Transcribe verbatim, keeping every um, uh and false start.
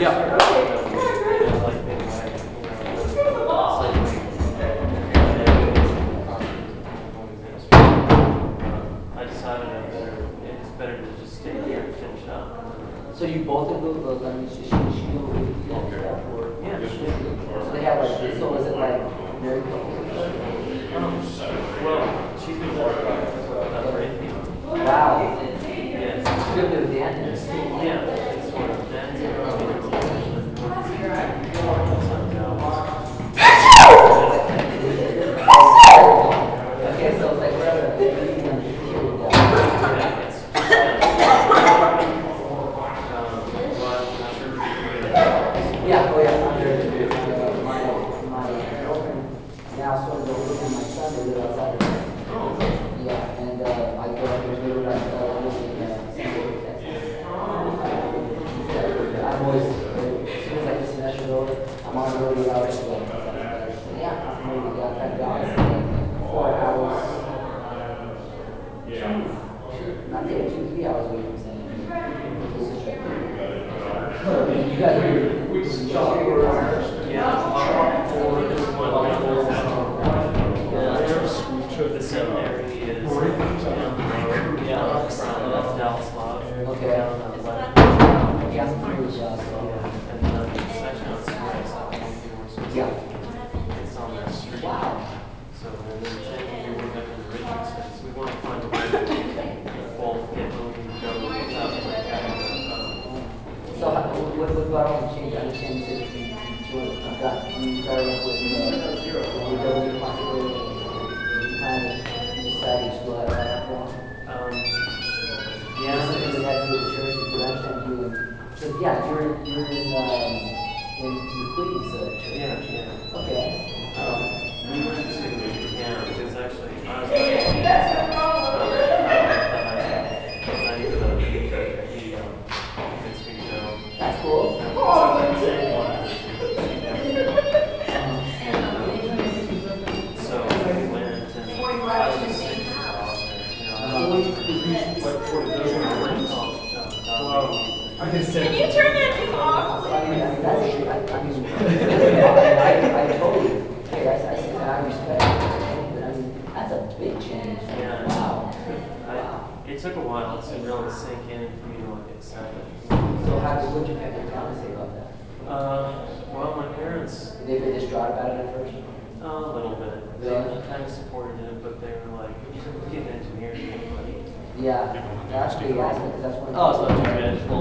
Yeah. They didn't like being away, you know, suddenly I decided I better, it's better to just stay here and finish up. So you both of those, those I mean, she, she, she go with you and stuff, or? Yeah, she did. So they have like, so is it like married couples or something? Um, well, she's been married uh, for eighteen. Wow. Yes. She's gonna be with Dan then? Yeah, sort of. Dan's a teenager, actually. Okay, so it's like we're having a big meeting on the interior down. Yeah, it's just Yeah, oh yeah, I'm there too. Uh, my, my girlfriend now sort of living with my son, they live outside of there. Oh. Yeah, and uh, my girlfriend is living like uh, lives in uh, San Diego, Texas. I'm always, as soon as like the semester's over, I'm on the road eight hours to go. So yeah, I'm ready to get back to Dallas in four hours. Two, not there, two, three hours away from San Diego. This is right there. You guys are chalkboard, yeah, chalkboard, this one the seminary is down the road Yeah. from Dallas Lodge. Okay. Down that left. Yeah, I'm familiar with that. Yeah, and uh, it's actually on Spring, so I think you were supposed Yeah. to. It's on that street. Wow. So, and then Jen, we went back in the Ridgely States. We want to find a way to both get moving and go without like having to, um, So how, what, what brought on the change? I understand you said you, you, joined, you got, you started off with uh, with double your possibility, and you kind of decided to go out on that one. um, Yeah, yeah, something that had to do with the church, because I understand you and, so yeah, you're, you're in, um, in the Queens uh, church. yeah, yeah. Okay. Um, we went to camp. It was actually, I was nineteen. Um, I went to high school. ninety for the, he um, convinced me to go. That's cool. So then Sam wanted to go too. And um, so we went, and I was just sick of the dog there. You know, I Forty was is usually like forty dozen of rings. oh, no, dog Wow. meat. I just said. Can you turn that thing off? I mean, I mean, that's, I, I mean, I, I totally, hey, I, I see that, I respect it, but I mean, that's a big change. Yeah. Wow. I, Wow. it took a while to really sink in for me to like accept it. So how did, what did your family family say about that? Uh, well, my parents, Did they feel distraught about it at first? uh, a little bit. They Really? kind of supported it, but they were like, "Get an engineer to make money." Yeah, that's the aspect, because that's one. Oh, it's not too bad.